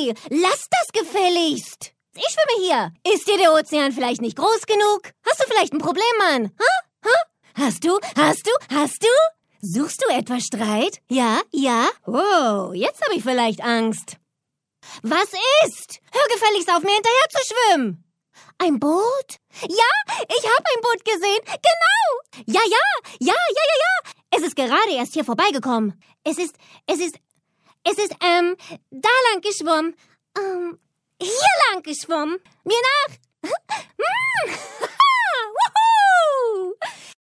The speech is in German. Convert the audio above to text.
Hey, lass das gefälligst. Ich schwimme hier. Ist dir der Ozean vielleicht nicht groß genug? Hast du vielleicht ein Problem, Mann? Hast du? Suchst du etwa Streit? Ja? Oh, jetzt habe ich vielleicht Angst. Was ist? Hör gefälligst auf, mir hinterher zu schwimmen. Ein Boot? Ja, ich habe ein Boot gesehen. Genau. Ja. Es ist gerade erst hier vorbeigekommen. Es ist da lang geschwommen. Hier lang geschwommen. Mir nach.